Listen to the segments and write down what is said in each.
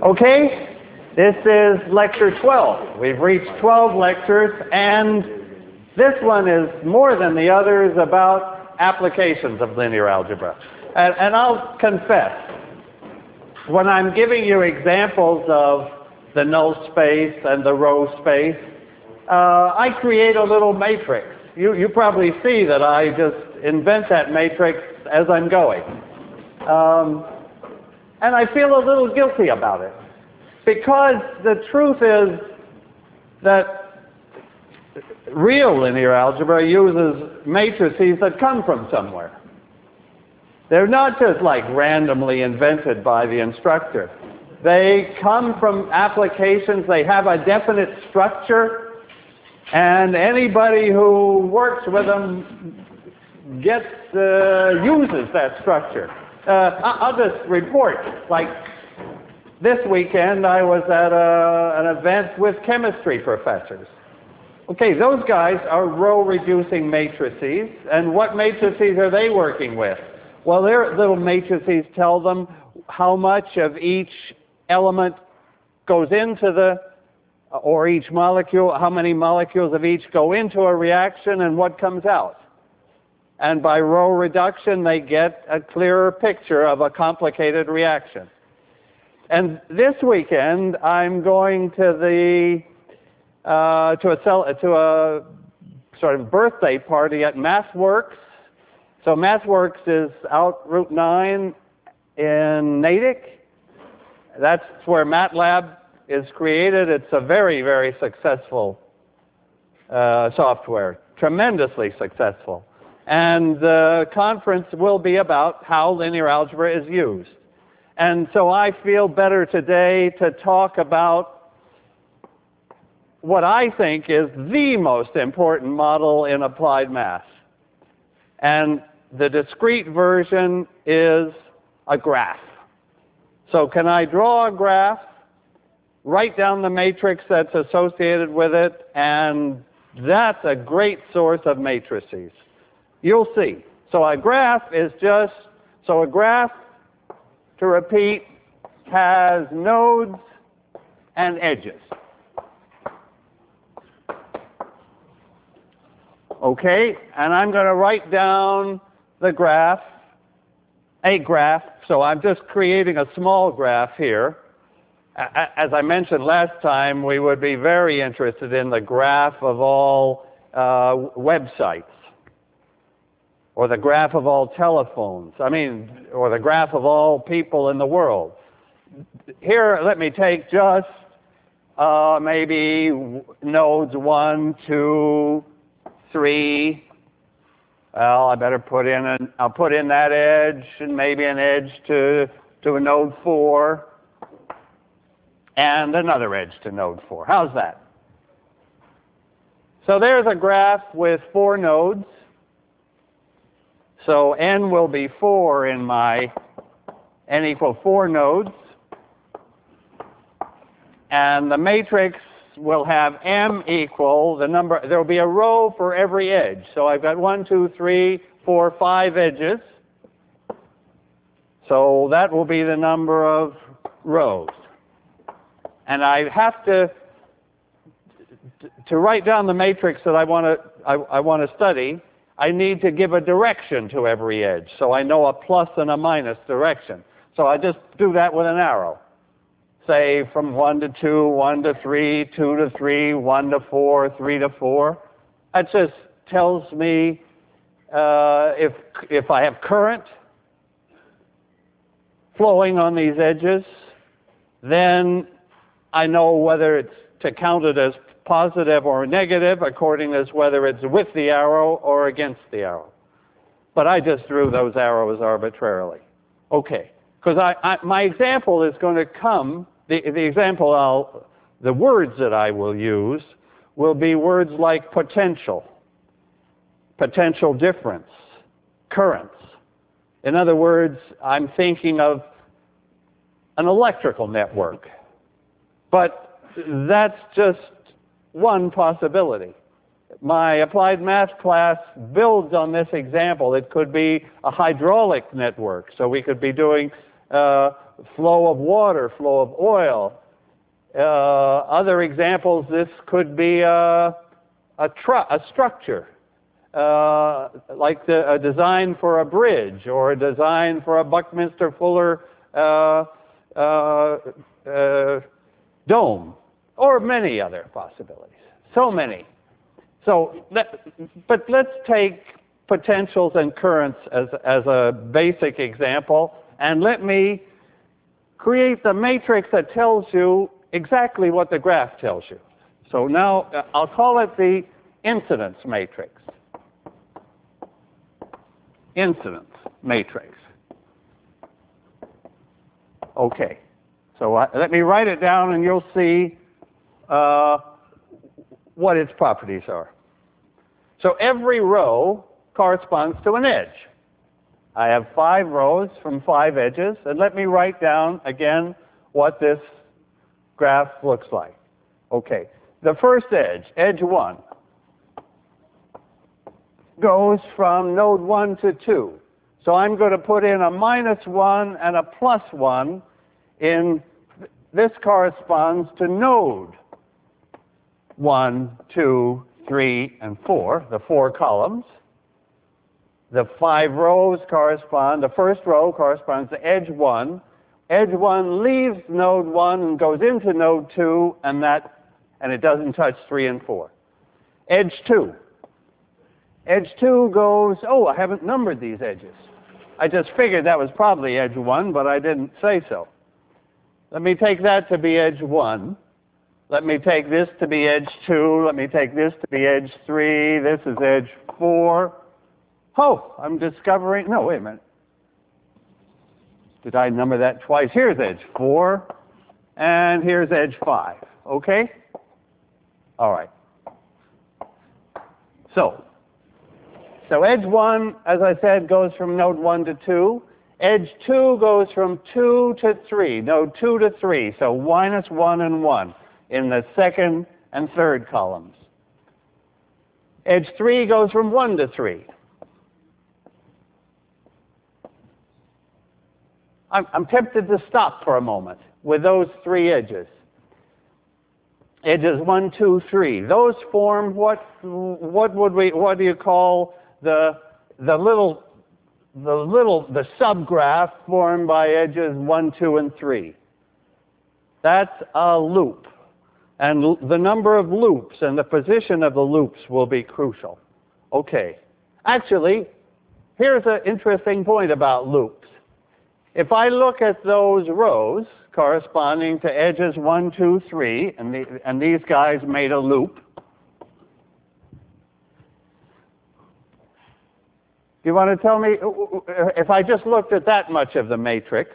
Okay, this is lecture 12. We've reached 12 lectures, and this one is more than the others about applications of linear algebra. And I'll confess, when I'm giving you examples of the null space and the row space, I create a little matrix. You probably see that I just invent that matrix as I'm going. And I feel a little guilty about it, because the truth is that real linear algebra uses matrices that come from somewhere. They're not just like randomly invented by the instructor. They come from applications. They have a definite structure, and anybody who works with them uses that structure. I'll just report. Like this weekend, I was at an event with chemistry professors. Okay, those guys are row-reducing matrices, and what matrices are they working with? Well, their little matrices tell them how much of each element goes into or each molecule, how many molecules of each go into a reaction and what comes out. And by row reduction, they get a clearer picture of a complicated reaction. And this weekend, I'm going to a sort of birthday party at MathWorks. So MathWorks is out Route 9 in Natick. That's where MATLAB is created. It's a very, very successful software, tremendously successful. And the conference will be about how linear algebra is used. And so I feel better today to talk about what I think is the most important model in applied math. And the discrete version is a graph. So can I draw a graph, write down the matrix that's associated with it, and that's a great source of matrices. You'll see. So a graph, to repeat, has nodes and edges. Okay, and I'm going to write down the graph, a graph. So I'm just creating a small graph here. As I mentioned last time, we would be very interested in the graph of all websites, or the graph of all telephones, or the graph of all people in the world. Here, let me take just maybe nodes 1, 2, 3. Well, I better I'll put in that edge, and maybe an edge to a node 4, and another edge to node 4. How's that? So there's a graph with 4 nodes. So n will be 4 in my n equal 4 nodes. And the matrix will have m equal the number. There will be a row for every edge. So I've got 1, 2, 3, 4, 5 edges. So that will be the number of rows. And I have to write down the matrix that I want to study. I need to give a direction to every edge, so I know a plus and a minus direction. So I just do that with an arrow. Say from 1 to 2, 1 to 3, 2 to 3, 1 to 4, 3 to 4. That just tells me if I have current flowing on these edges, then I know whether it's to count it as positive or negative according to whether it's with the arrow or against the arrow. But I just drew those arrows arbitrarily. Okay, because my example is going to come, the words that I will use will be words like potential difference, currents. In other words, I'm thinking of an electrical network. But that's just one possibility. My applied math class builds on this example. It could be a hydraulic network. So we could be doing flow of water, flow of oil. Other examples, this could be a structure, like a design for a bridge or a design for a Buckminster Fuller dome, or many other possibilities. So many. But let's take potentials and currents as a basic example, and let me create the matrix that tells you exactly what the graph tells you. So now I'll call it the incidence matrix. Incidence matrix. Okay. So let me write it down and you'll see what its properties are. So every row corresponds to an edge. I have 5 rows from 5 edges, and let me write down again what this graph looks like. Okay, the first edge, edge 1, goes from node 1 to 2. So I'm going to put in a -1 and a +1 in, this corresponds to node 1, 2, 3, and 4, the 4 columns. The 5 rows correspond, the first row corresponds to edge 1. Edge 1 leaves node 1 and goes into node 2, and it doesn't touch 3 and 4. Edge 2. Edge 2 goes, oh, I haven't numbered these edges. I just figured that was probably edge 1, but I didn't say so. Let me take that to be edge 1. Let me take this to be edge 2. Let me take this to be edge 3. This is edge 4. Oh, I'm discovering, no, wait a minute. Did I number that twice? Here's edge 4, and here's edge 5. Okay? All right. So edge 1, as I said, goes from node 1 to 2. Edge 2 goes from 2 to 3, node 2 to 3, so -1 and 1 in the second and third columns. Edge 3 goes from 1 to 3. I'm tempted to stop for a moment with those 3 edges. Edges 1, 2, 3. Those form what do you call the subgraph formed by edges 1, 2, and 3? That's a loop. And the number of loops and the position of the loops will be crucial. Okay. Actually, here's an interesting point about loops. If I look at those rows corresponding to edges 1, 2, 3, and these guys made a loop, do you want to tell me, if I just looked at that much of the matrix,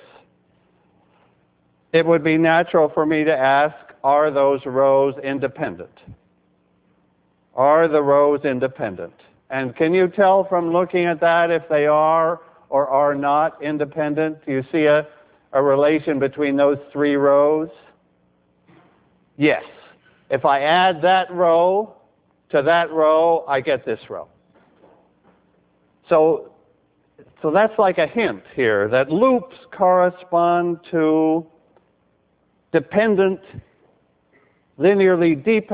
it would be natural for me to ask, are those rows independent? Are the rows independent? And can you tell from looking at that if they are or are not independent? Do you see a relation between those 3 rows? Yes. If I add that row to that row, I get this row. So that's like a hint here that loops correspond to linearly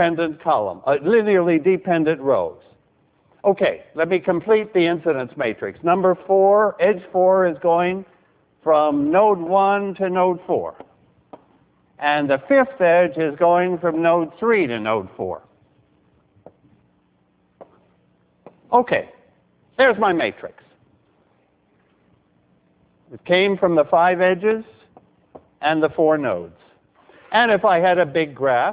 dependent rows. Okay, let me complete the incidence matrix. Number 4, edge 4 is going from node 1 to node 4. And the 5th edge is going from node 3 to node 4. Okay, there's my matrix. It came from the 5 edges and the 4 nodes. And if I had a big graph,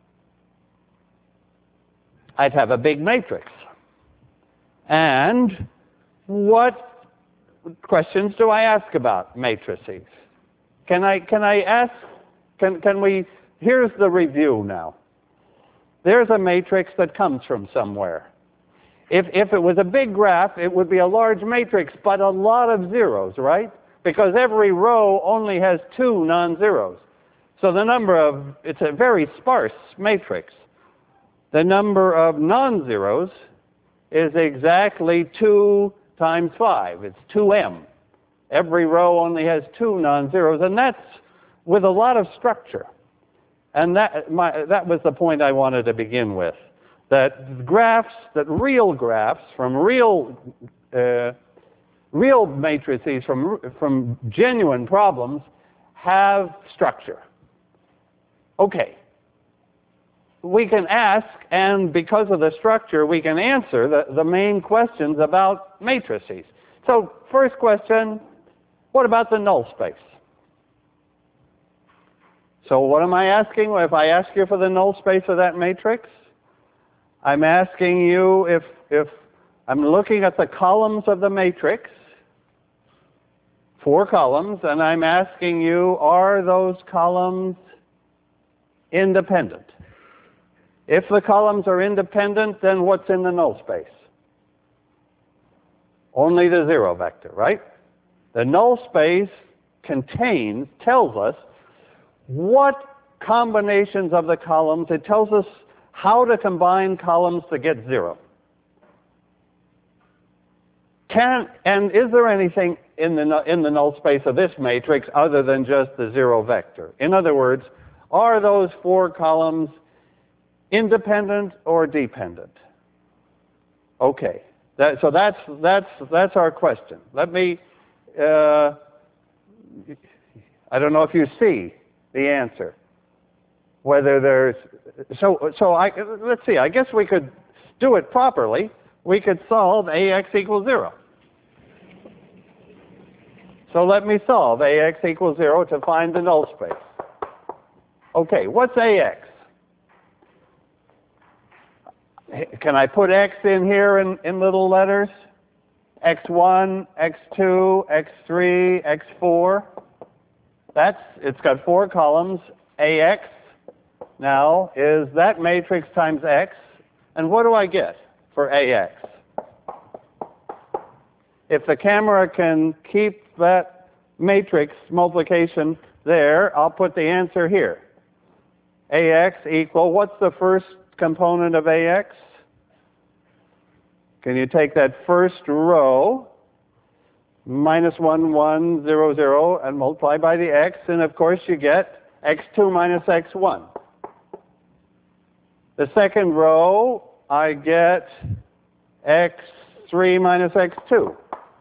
I'd have a big matrix. And what questions do I ask about matrices? Here's the review now. There's a matrix that comes from somewhere. If it was a big graph, it would be a large matrix, but a lot of zeros, right? Because every row only has 2 non-zeros. So it's a very sparse matrix. The number of non-zeros is exactly 2 times 5. It's 2m. Every row only has 2 non-zeros, and that's with a lot of structure. And that was the point I wanted to begin with, that graphs, that real graphs from real matrices, from genuine problems, have structure. Okay. We can ask, and because of the structure, we can answer the main questions about matrices. So, first question, what about the null space? So what am I asking? If I ask you for the null space of that matrix, I'm asking you if I'm looking at the columns of the matrix, 4 columns, and I'm asking you, are those columns independent? If the columns are independent, then what's in the null space? Only the 0 vector, right? The null space tells us what combinations of the columns. It tells us how to combine columns to get 0. And is there anything in the null space of this matrix other than just the 0 vector? In other words, are those 4 columns independent or dependent? Okay. So that's our question. Let me. I don't know if you see the answer. Whether there's let's see. I guess we could do it properly. We could solve AX equals 0. So let me solve AX equals 0 to find the null space. Okay, what's AX? Can I put X in here in little letters? X1, X2, X3, X4. It's got 4 columns. AX now is that matrix times X. And what do I get for AX? If the camera can keep that matrix multiplication there, I'll put the answer here. AX equal, what's the first component of AX? Can you take that first row, minus 1, 1, 0, 0, and multiply by the X, and of course you get X2 minus X1. The second row, I get X3 minus X2.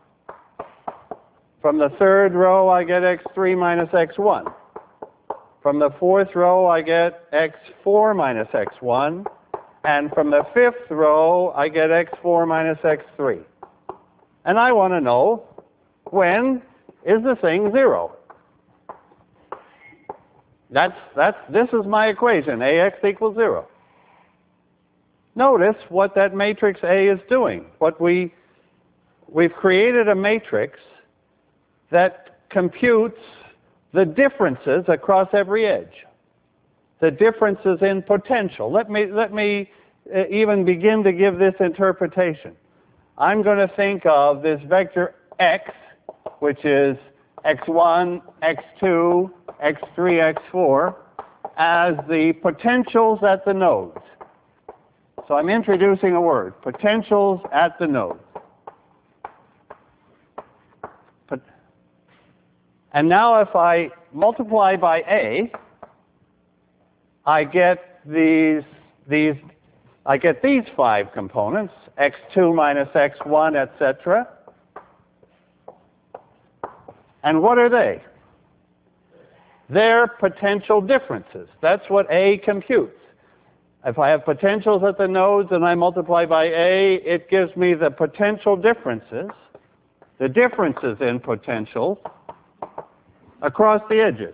From the third row, I get X3 minus X1. From the fourth row, I get X4 minus X1. And from the fifth row, I get X4 minus X3. And I want to know, when is the thing 0? This is my equation, AX equals 0. Notice what that matrix A is doing. We've created a matrix that computes the differences across every edge, the differences in potential. Let me even begin to give this interpretation. I'm going to think of this vector X, which is X1, X2, X3, X4, as the potentials at the nodes. So I'm introducing a word, potentials at the nodes. And now if I multiply by A, I get these 5 components, X2 minus X1, etc. And what are they? They're potential differences. That's what A computes. If I have potentials at the nodes and I multiply by A, it gives me the potential differences, the differences in potential across the edges.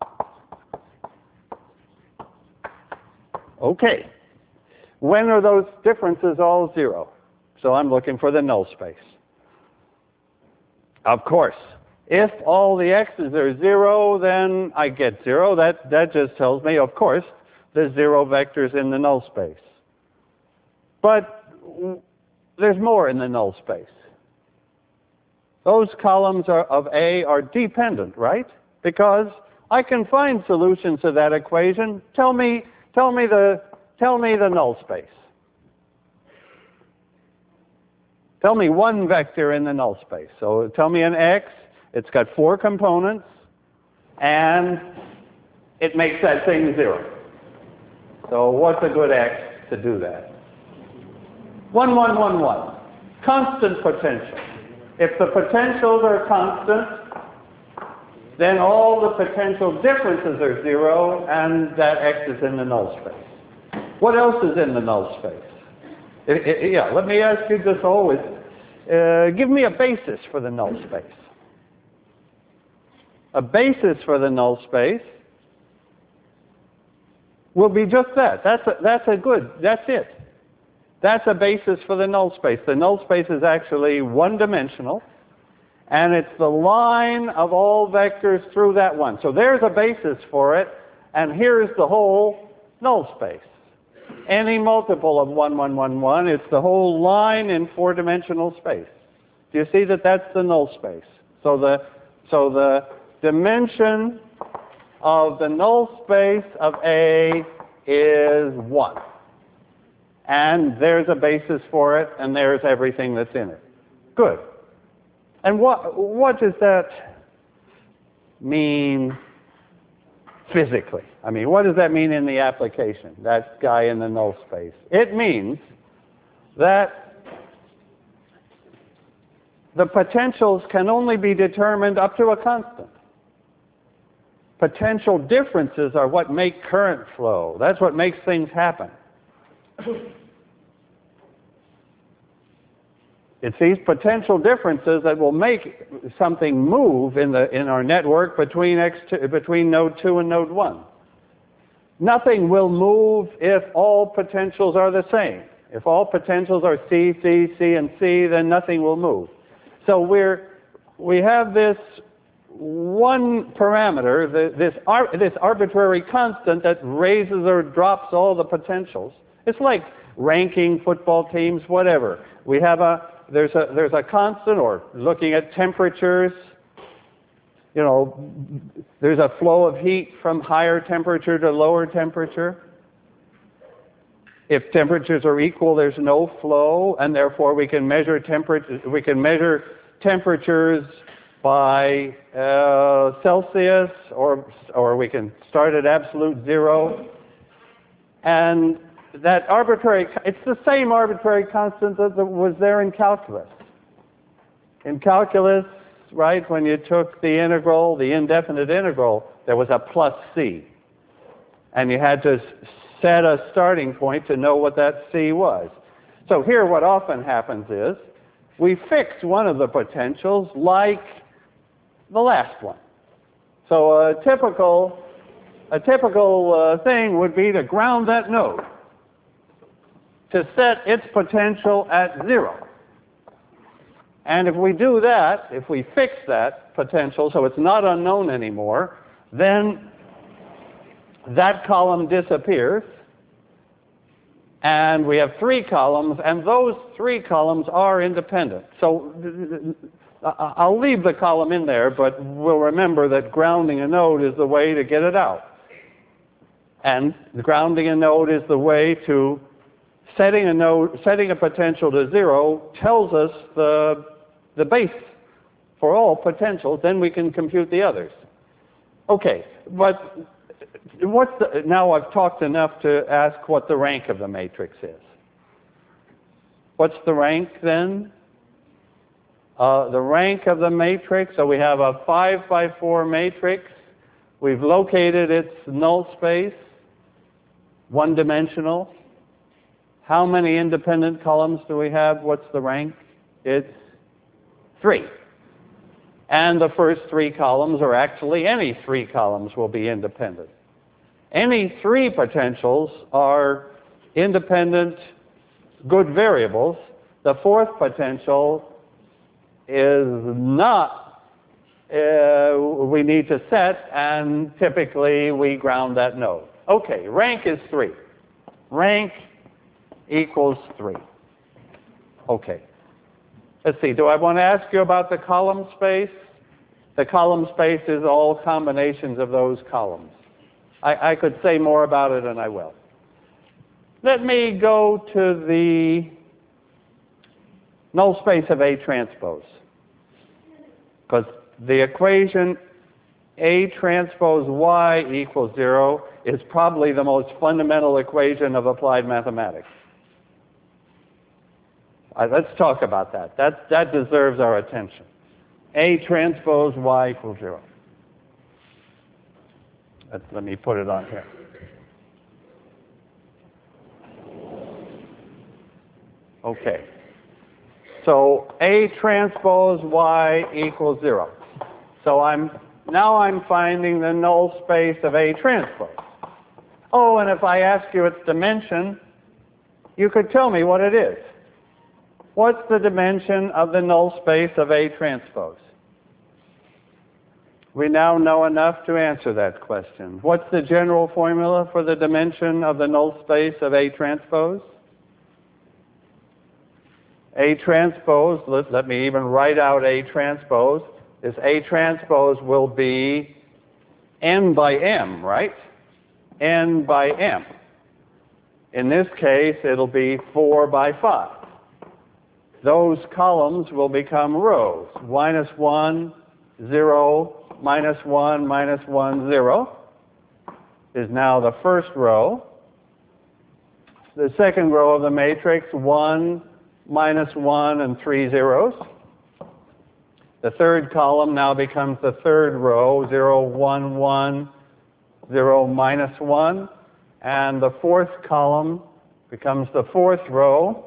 Okay. When are those differences all 0? So I'm looking for the null space. Of course, if all the x's are 0, then I get 0. That just tells me, of course, there's 0 vectors in the null space. But there's more in the null space. Those columns of A are dependent, right? Because I can find solutions to that equation. Tell me the null space. Tell me one vector in the null space. So tell me an X, It's got 4 components, and it makes that thing 0. So what's a good X to do that? 1, 1, 1, 1. Constant potential. If the potentials are constant, then all the potential differences are 0, and that X is in the null space. What else is in the null space? Yeah, let me ask you just always, give me a basis for the null space. A basis for the null space will be just that. That's it. That's a basis for the null space. The null space is actually one-dimensional, and it's the line of all vectors through that one. So there's a basis for it, and here's the whole null space. Any multiple of 1, 1, 1, 1, it's the whole line in 4-dimensional space. Do you see that that's the null space? So the dimension of the null space of A is 1. And there's a basis for it, and there's everything that's in it. Good. And what does that mean physically? I mean, what does that mean in the application, that guy in the null space? It means that the potentials can only be determined up to a constant. Potential differences are what make current flow. That's what makes things happen. It's these potential differences that will make something move in our network between node 2 and node 1. Nothing will move if all potentials are the same. If all potentials are C, C, C, and C, then nothing will move. So we have this one parameter, this arbitrary constant that raises or drops all the potentials. It's like ranking football teams, whatever. We have there's a constant, or looking at temperatures. You know, there's a flow of heat from higher temperature to lower temperature. If temperatures are equal, there's no flow, and therefore we can measure temperatures by Celsius, or we can start at absolute 0. And that it's the same arbitrary constant that was there in calculus. In calculus, right, when you took the integral, the indefinite integral, there was a plus c. And you had to set a starting point to know what that c was. So here what often happens is we fix one of the potentials like the last one. So a typical thing would be to ground that node, to set its potential at 0. And if we do that, if we fix that potential so it's not unknown anymore, then that column disappears, and we have 3 columns, and those 3 columns are independent. So I'll leave the column in there, but we'll remember that grounding a node is the way to get it out. And grounding a node is the way to setting a potential to 0 tells us the base for all potentials, then we can compute the others. Okay, but now I've talked enough to ask what the rank of the matrix is. What's the rank then? The rank of the matrix, so we have a 5 by 4 matrix. We've located its null space, one-dimensional. How many independent columns do we have? What's the rank? It's 3. And the first 3 columns, or actually any 3 columns, will be independent. Any 3 potentials are independent good variables. The 4th potential is not, we need to set, and typically we ground that node. Okay, rank is 3. Rank equals 3. Okay. Let's see, do I want to ask you about the column space? The column space is all combinations of those columns. I could say more about it, and I will. Let me go to the null space of A transpose, because the equation A transpose Y equals 0 is probably the most fundamental equation of applied mathematics. Let's talk about that. That deserves our attention. A transpose Y equals 0. Let me put it on here. Okay. So A transpose Y equals 0. So now I'm finding the null space of A transpose. Oh, and if I ask you its dimension, you could tell me what it is. What's the dimension of the null space of A transpose? We now know enough to answer that question. What's the general formula for the dimension of the null space of A transpose? A transpose, let me even write out A transpose. This A transpose will be n by m, right? N by m. In this case, it'll be 4 by 5. Those columns will become rows. Minus 1, 0, minus 1, minus 1, 0 is now the first row. The second row of the matrix, 1, minus 1, and 3 zeros. The third column now becomes the third row, 0, 1, 1, 0, minus 1. And the fourth column becomes the fourth row.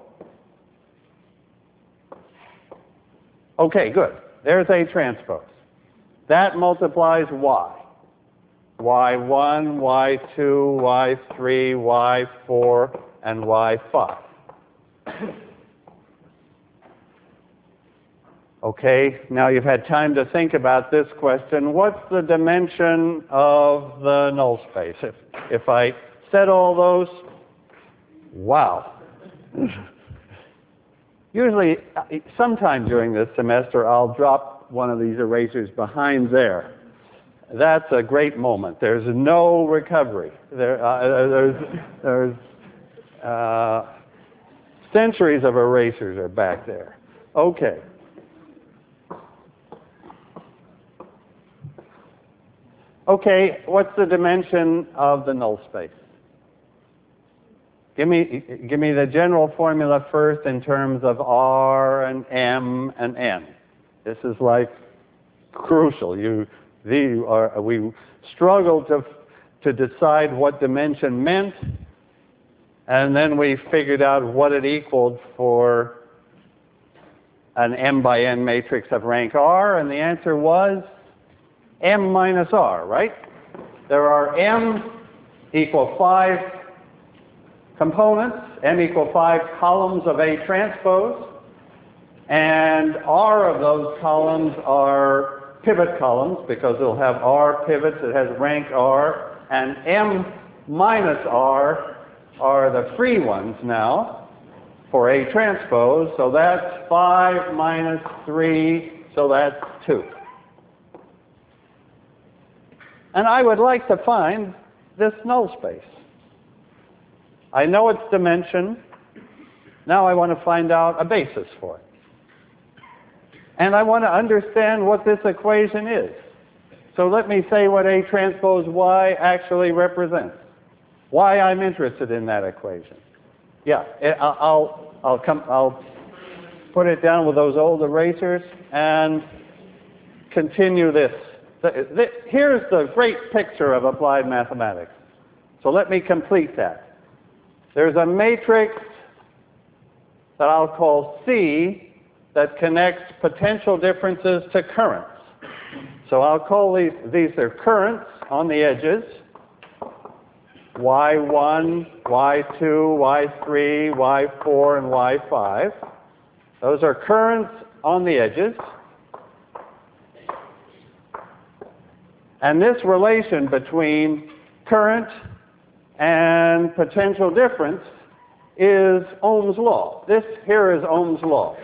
Okay, good. There's A transpose. That multiplies Y. Y1, Y2, Y3, Y4, and Y5. Okay, now you've had time to think about this question. What's the dimension of the null space? If I said all those, wow. Usually, sometime during this semester, I'll drop one of these erasers behind there. That's a great moment. There's no recovery. There's centuries of erasers are back there. Okay. Okay, what's the dimension of the null space? Give me the general formula first in terms of R and M and N. This is like crucial. We struggled to decide what dimension meant, and then we figured out what it equaled for an M by N matrix of rank R, and the answer was M minus R, right? There are M equal 5 components, M equal 5 columns of A transpose, and R of those columns are pivot columns because it'll have R pivots, it has rank R, and M minus R are the free ones now for A transpose, so that's 5 minus 3, so that's 2. And I would like to find this null space. I know its dimension. Now I want to find out a basis for it. And I want to understand what this equation is. So let me say what A transpose Y actually represents. Why I'm interested in that equation. Yeah, I'll put it down with those old erasers and continue this. Here's the great picture of applied mathematics. So let me complete that. There's a matrix that I'll call C that connects potential differences to currents. So I'll call these are currents on the edges. Y1, Y2, Y3, Y4, and Y5. Those are currents on the edges. And this relation between current and potential difference is Ohm's law. This here is Ohm's law.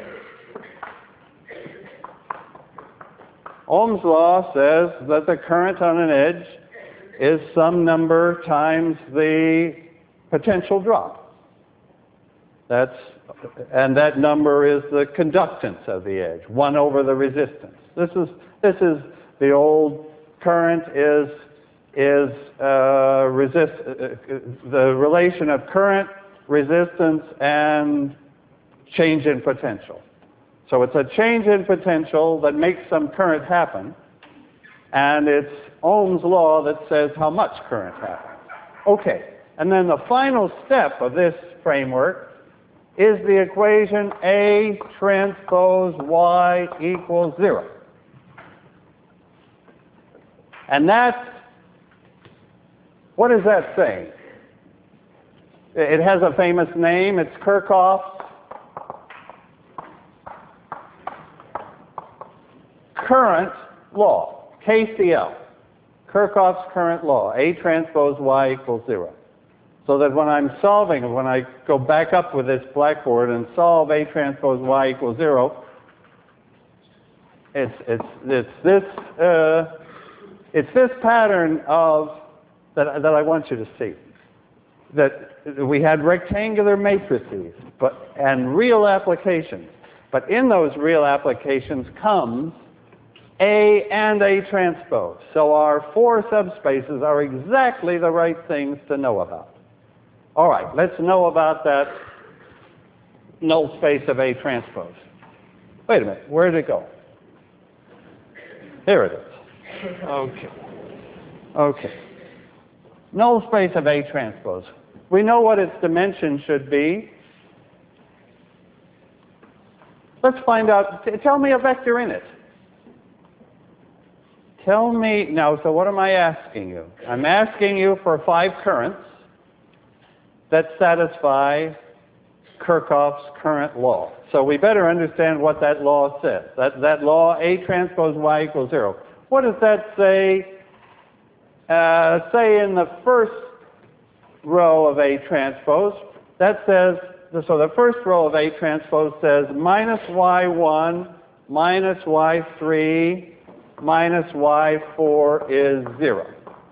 Ohm's law says that the current on an edge is some number times the potential drop. That's And that number is the conductance of the edge, 1 over the resistance. This is the old current is the relation of current, resistance, and change in potential. So it's a change in potential that makes some current happen, and it's Ohm's law that says how much current happens. Okay, and then the final step of this framework is the equation A transpose Y equals 0. And what is that saying? It has a famous name. It's Kirchhoff's current law, KCL. Kirchhoff's current law, A transpose Y equals 0. So that when I'm solving, when I go back up with this blackboard and solve A transpose Y equals 0, it's this pattern that I want you to see. That we had rectangular matrices and real applications. But in those real applications comes A and A transpose. So our 4 subspaces are exactly the right things to know about. All right, let's know about that null space of A transpose. Wait a minute, where did it go? Here it is. Okay. Null space of A transpose. We know what its dimension should be. Let's find out. Tell me a vector in it. Tell me, now, so what am I asking you? I'm asking you for 5 currents that satisfy Kirchhoff's current law. So we better understand what that law says. That law, A transpose Y equals 0. What does that say? Say in the first row of A transpose, that says, so the first row of A transpose says minus Y1 minus Y3 minus Y4 is 0.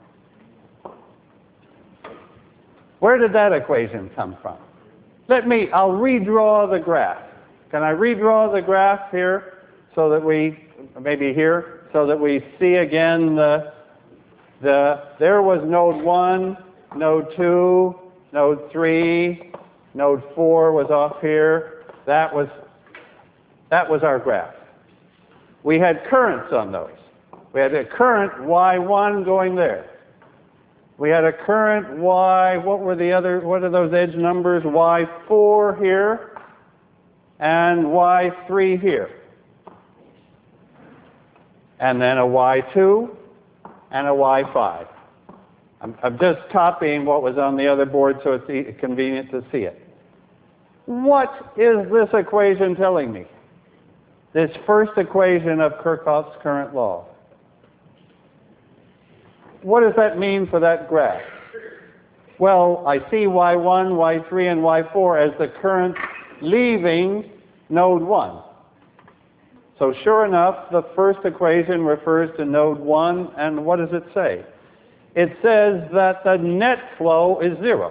Where did that equation come from? I'll redraw the graph. Can I redraw the graph here so that maybe here, so that we see again there was node 1, node 2, node 3, node 4 was off here. That was our graph. We had currents on those. We had a current Y1 going there. We had a current what are those edge numbers? Y4 here and Y3 here. And then a Y2 and a Y5. I'm just copying what was on the other board so it's convenient to see it. What is this equation telling me? This first equation of Kirchhoff's current law. What does that mean for that graph? Well, I see Y1, Y3, and Y4 as the current leaving node 1. So sure enough, the first equation refers to node 1, and what does it say? It says that the net flow is 0.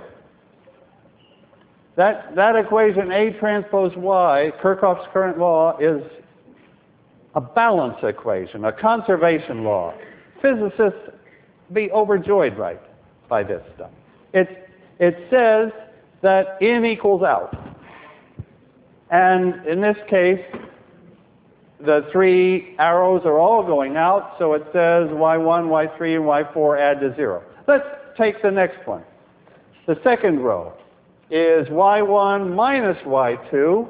That equation, A transpose Y, Kirchhoff's current law, is a balance equation, a conservation law. Physicists be overjoyed right by this stuff. It says that in equals out. And in this case, the 3 arrows are all going out, so it says Y1, Y3, and Y4 add to 0. Let's take the next one. The second row is Y1 minus Y2.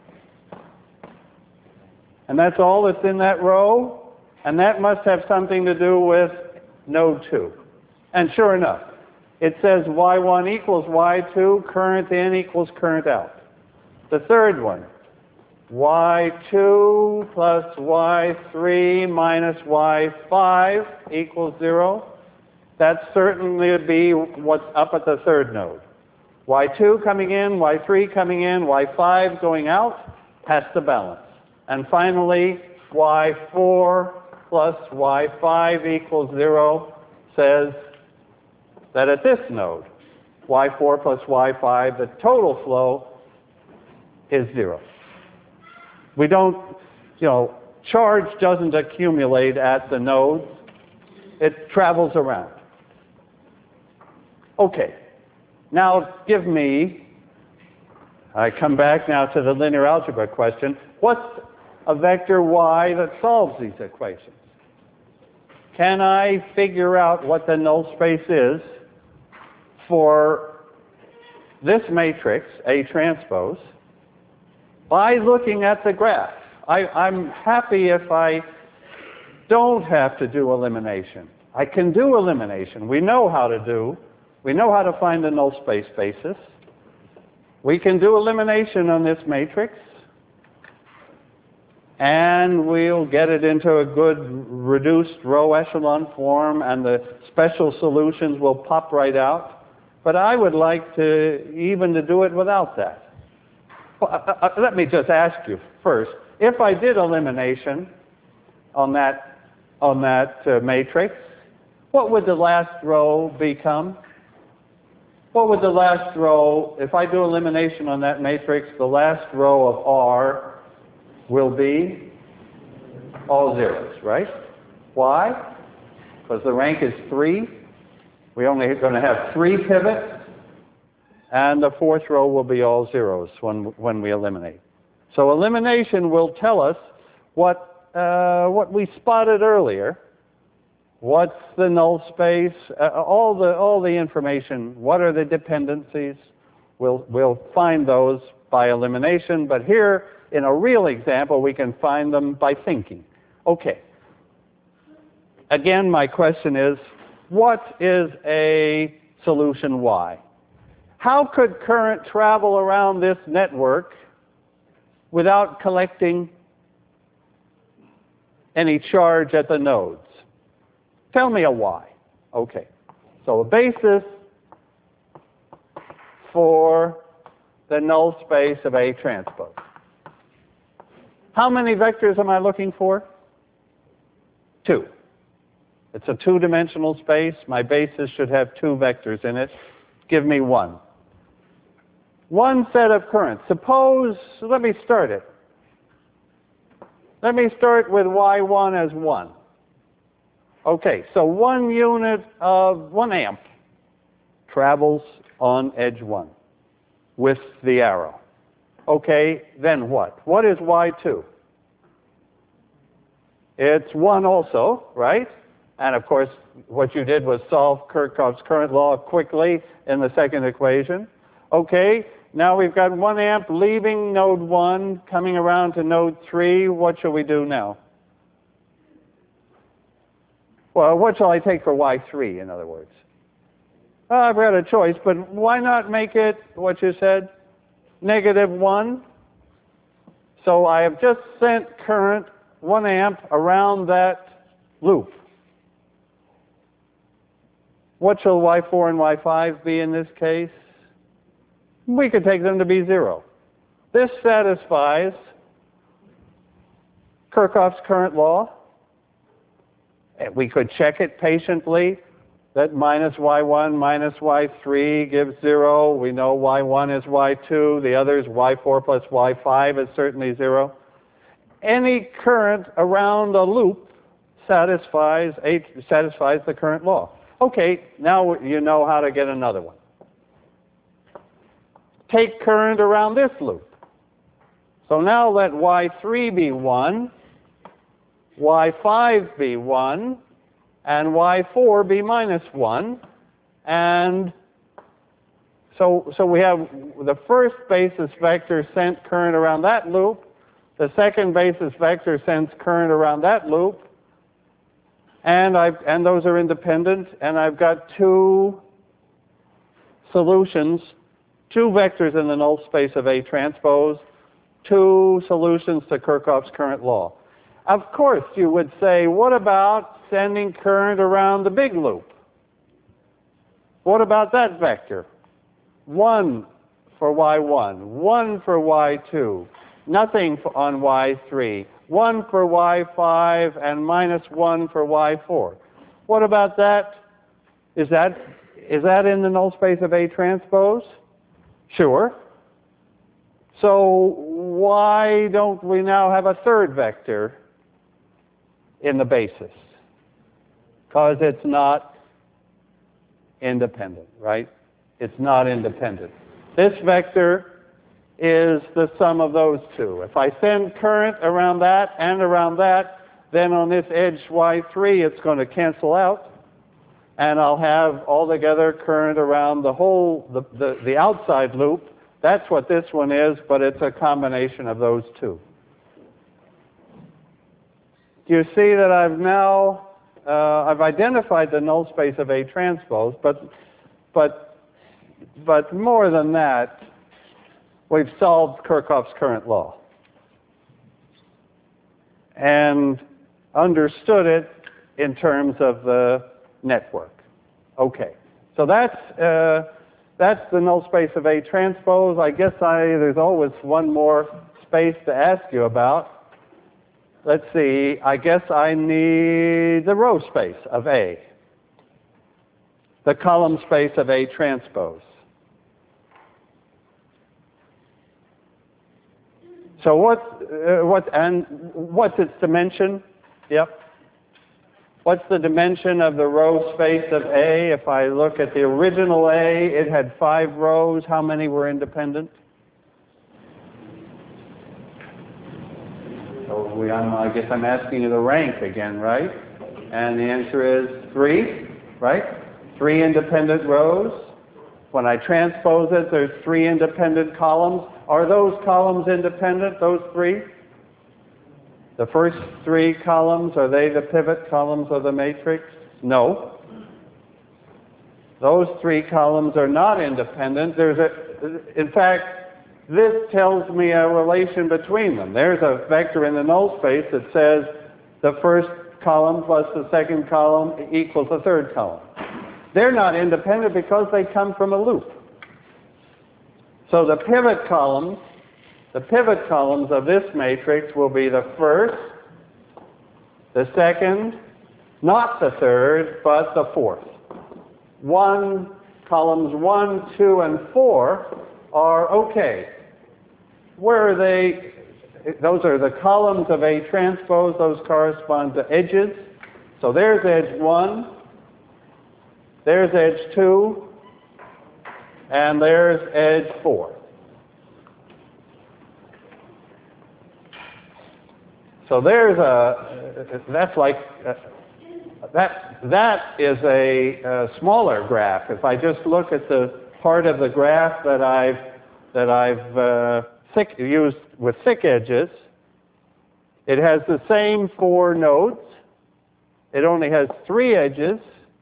And that's all that's in that row. And that must have something to do with node 2. And sure enough, it says Y1 equals Y2, current in equals current out. The third one, Y2 plus Y3 minus Y5 equals 0. That certainly would be what's up at the third node. Y2 coming in, Y3 coming in, Y5 going out, has to balance. And finally, Y4 plus Y5 equals 0 says that at this node, Y4 plus Y5, the total flow is 0. We don't, charge doesn't accumulate at the nodes. It travels around. Okay. Now give me, I come back now to the linear algebra question. What's a vector y that solves these equations? Can I figure out what the null space is for this matrix, A transpose, by looking at the graph? I'm happy if I don't have to do elimination. I can do elimination. We know how to find the null space basis. We can do elimination on this matrix, and we'll get it into a good reduced row echelon form, and the special solutions will pop right out. But I would like to even to do it without that. Well, let me just ask you first, if I did elimination on that matrix, what would the last row become? What would the last row, if I do elimination on that matrix, the last row of R will be all zeros, right? Why? Because the rank is 3. We're only going to have 3 pivots, and the fourth row will be all zeros when we eliminate. So elimination will tell us what we spotted earlier. What's the null space? All the information. What are the dependencies? We'll find those by elimination. But here, in a real example, we can find them by thinking. Okay. Again, my question is, what is a solution Y? How could current travel around this network without collecting any charge at the nodes? Tell me a Y. Okay. So a basis for the null space of A transpose. How many vectors am I looking for? 2. It's a 2-dimensional space. My basis should have 2 vectors in it. Give me 1. One set of currents. Suppose, let me start it. Let me start with Y1 as 1. Okay, so 1 unit of 1 amp travels on edge 1 with the arrow. Okay, then what? What is Y2? It's 1 also, right? And of course, what you did was solve Kirchhoff's current law quickly in the second equation. Okay, now we've got 1 amp leaving node 1, coming around to node 3. What shall we do now? Well, what shall I take for Y3, in other words? I've got a choice, but why not make it, what you said, -1? So I have just sent current 1 amp around that loop. What shall Y4 and Y5 be in this case? We could take them to be 0. This satisfies Kirchhoff's current law. And we could check it patiently, that -Y1 minus Y3 gives 0. We know Y1 is Y2. The others, Y4 plus Y5 is certainly 0. Any current around a loop satisfies the current law. Okay, now you know how to get another one. Take current around this loop. So now let Y3 be 1, Y5 be 1, and Y4 be -1. And so we have the first basis vector sent current around that loop. The second basis vector sends current around that loop. And those are independent. And I've got 2 solutions, 2 vectors in the null space of A transpose, 2 solutions to Kirchhoff's current law. Of course, you would say, what about sending current around the big loop? What about that vector? 1 for Y1, 1 for Y2, nothing on Y3, 1 for Y5, and -1 for Y4. What about that? Is that in the null space of A transpose? Sure. So why don't we now have a third vector in the basis? Because it's not independent, right? It's not independent. This vector is the sum of those two. If I send current around that and around that, then on this edge y3 it's going to cancel out, and I'll have altogether current around the whole, the outside loop. That's what this one is, but it's a combination of those two. You see that I've now I've identified the null space of A transpose, but more than that, we've solved Kirchhoff's current law and understood it in terms of the network. Okay, so that's the null space of A transpose. I guess there's always one more space to ask you about. Let's see, I guess I need the row space of A, the column space of A transpose. So what's its dimension? Yep. What's the dimension of the row space of A? If I look at the original A, it had 5 rows. How many were independent? So I guess I'm asking you the rank again, right? And the answer is 3, right? 3 independent rows. When I transpose it, there's 3 independent columns. Are those columns independent, those 3? The first 3 columns, are they the pivot columns of the matrix? No. Those 3 columns are not independent. In fact, this tells me a relation between them. There's a vector in the null space that says the first column plus the second column equals the third column. They're not independent because they come from a loop. So the pivot columns of this matrix will be the first, the second, not the third, but the fourth. Columns 1, 2, and 4 are okay. Where are they? Those are the columns of A transpose. Those correspond to edges. So there's edge 1, there's edge 2, and there's edge 4. So that is a smaller graph. If I just look at the part of the graph that I've used with thick edges, it has the same 4 nodes. It only has 3 edges,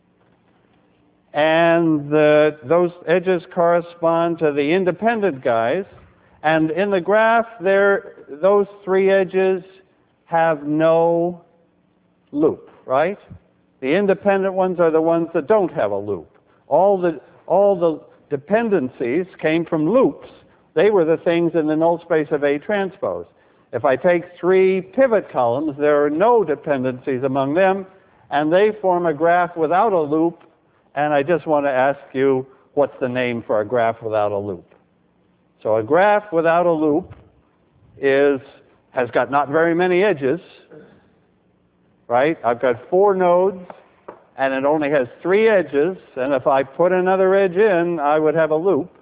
and those edges correspond to the independent guys. And in the graph, those 3 edges have no loop, right? The independent ones are the ones that don't have a loop. All the dependencies came from loops. They were the things in the null space of A transpose. If I take 3 pivot columns, there are no dependencies among them, and they form a graph without a loop. And I just want to ask you, what's the name for a graph without a loop? So a graph without a loop has got not very many edges, right? I've got 4 nodes, and it only has 3 edges, and if I put another edge in, I would have a loop.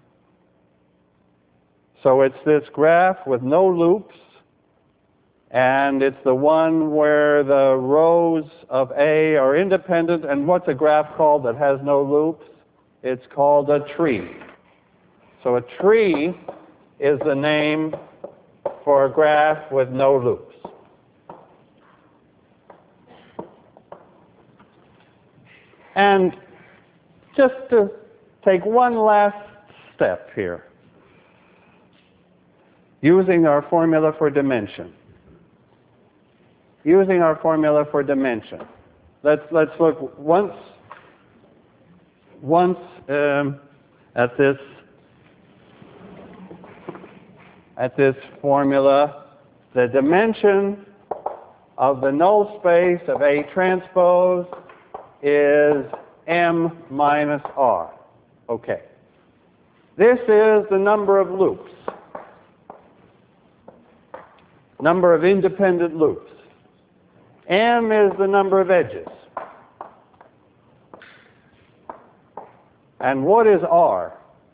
So it's this graph with no loops, and it's the one where the rows of A are independent. And what's a graph called that has no loops? It's called a tree. So a tree is the name for a graph with no loops. And just to take one last step here, using our formula for dimension. Let's look once at this formula. The dimension of the null space of A transpose is M minus R. Okay. This is the number of loops. number of independent loops. M is the number of edges. And what is R?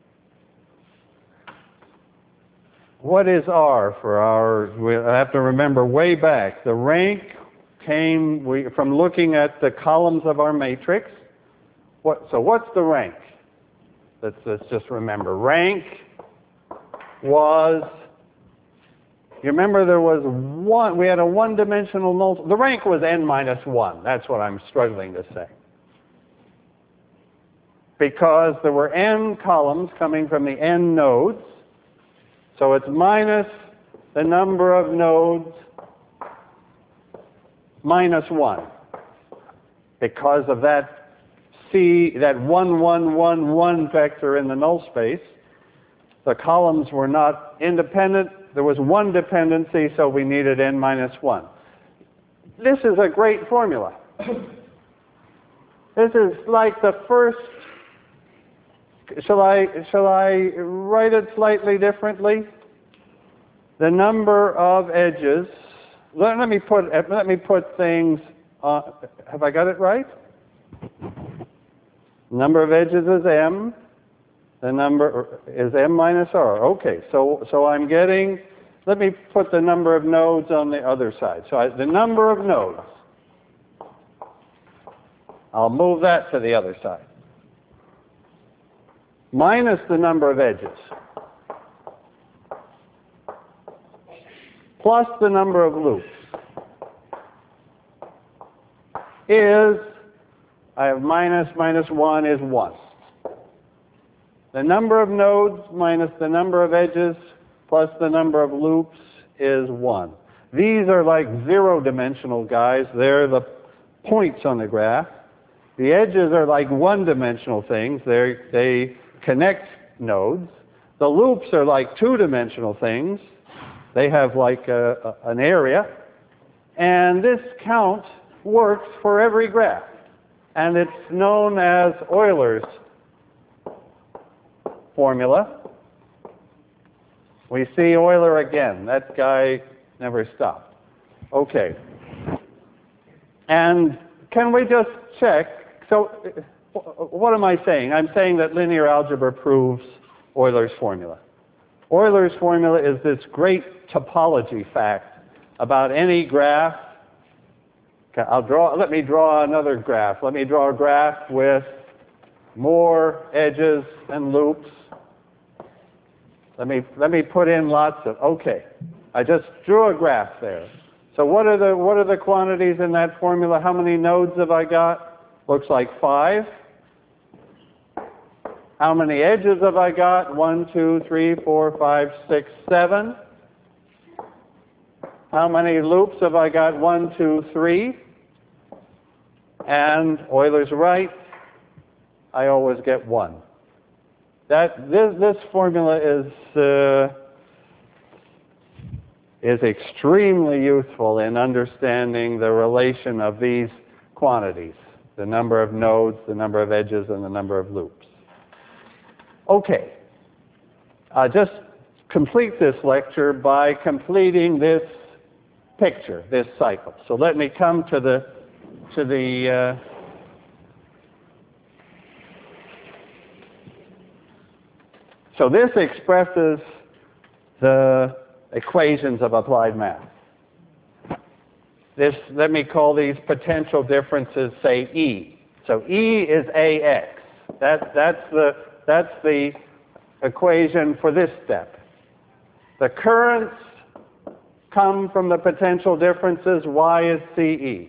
What is R for our, we have to remember way back, the rank came from looking at the columns of our matrix. So what's the rank? Let's just remember. Rank was, you remember there was one, we had a one-dimensional null, the rank was n minus 1. That's what I'm struggling to say. Because there were n columns coming from the n nodes, so it's minus the number of nodes minus 1. Because of that that 1, 1, 1, 1 vector in the null space, the columns were not independent. There was one dependency, so we needed n minus 1. This is a great formula. This is like the first. Shall I write it slightly differently? The number of edges. Let me put things. Have I got it right? Number of edges is m. The number is m minus r. Okay, so I'm getting. Let me put the number of nodes on the other side. So the number of nodes. I'll move that to the other side. Minus the number of edges. Plus the number of loops. Is, I have minus 1 is 1. The number of nodes minus the number of edges plus the number of loops is 1. These are like zero-dimensional guys. They're the points on the graph. The edges are like one-dimensional things. They connect nodes. The loops are like two-dimensional things. They have like an area. And this count works for every graph. And it's known as Euler's formula. We see Euler again. That guy never stopped. Okay. And can we just check? So what am I saying? I'm saying that linear algebra proves Euler's formula. Euler's formula is this great topology fact about any graph. Let me draw another graph. Let me draw a graph with more edges and loops. Let me put in lots of, okay. I just drew a graph there. So what are the quantities in that formula? How many nodes have I got? Looks like 5. How many edges have I got? 1, 2, 3, 4, 5, 6, 7. How many loops have I got? 1, 2, 3. And Euler's right. I always get 1. This formula is extremely useful in understanding the relation of these quantities, the number of nodes, the number of edges, and the number of loops. Okay. Just complete this lecture by completing this picture, this cycle. So let me come to the so this expresses the equations of applied math. Let me call these potential differences, say, E. So E is AX. That's the equation for this step. The currents come from the potential differences. Y is CE.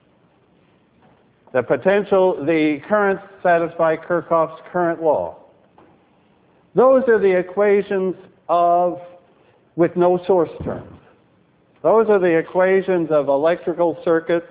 The currents satisfy Kirchhoff's current law. Those are the equations with no source terms. Those are the equations of electrical circuits,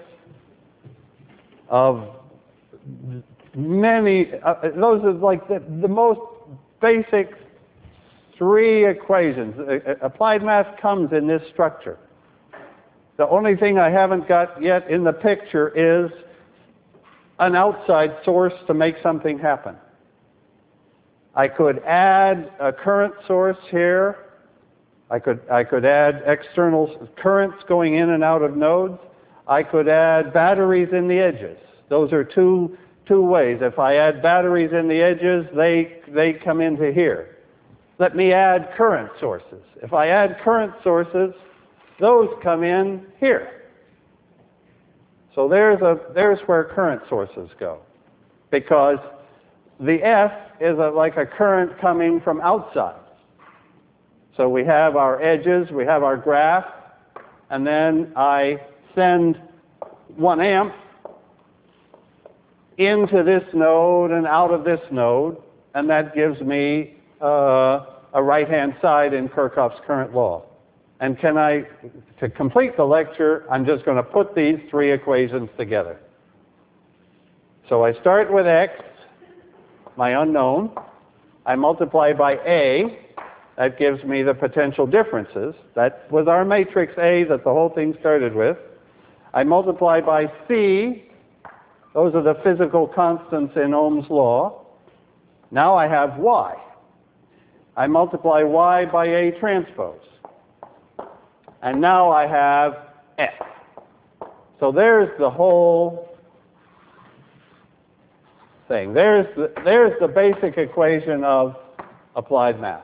of many, those are like the most basic 3 equations. Applied math comes in this structure. The only thing I haven't got yet in the picture is an outside source to make something happen. I could add a current source here, I could add external currents going in and out of nodes. I could add batteries in the edges. Those are two ways. If I add batteries in the edges, they come into here. Let me add current sources. If I add current sources, those come in here. So there's where current sources go, because the F is like a current coming from outside. So we have our edges, we have our graph, and then I send 1 amp into this node and out of this node, and that gives me a right-hand side in Kirchhoff's current law. And to complete the lecture, I'm just going to put these three equations together. So I start with X, my unknown. I multiply by A. That gives me the potential differences. That was our matrix A that the whole thing started with. I multiply by C. Those are the physical constants in Ohm's law. Now I have Y. I multiply Y by A transpose. And now I have F. So there's the whole thing. There's the basic equation of applied math,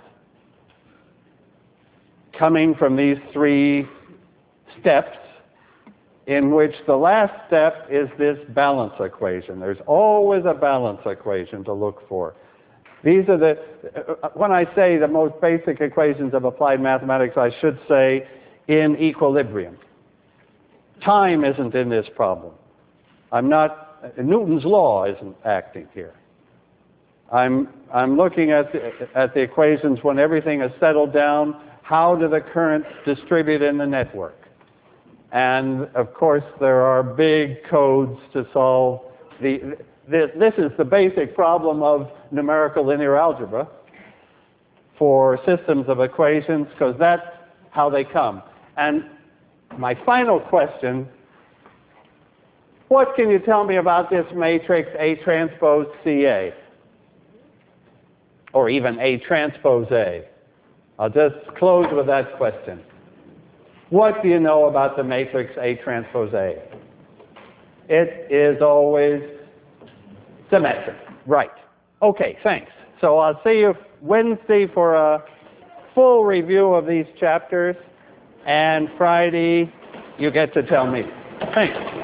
coming from these three steps, in which the last step is this balance equation. There's always a balance equation to look for. These are when I say the most basic equations of applied mathematics, I should say in equilibrium. Time isn't in this problem. Newton's law isn't acting here. I'm looking at the equations when everything is settled down. How do the currents distribute in the network? And of course, there are big codes to solve this is the basic problem of numerical linear algebra for systems of equations, because that's how they come. And my final question, what can you tell me about this matrix A transpose CA? Or even A transpose A? I'll just close with that question. What do you know about the matrix A transpose A? It is always symmetric. Right. Okay, thanks. So I'll see you Wednesday for a full review of these chapters, and Friday you get to tell me. Thanks.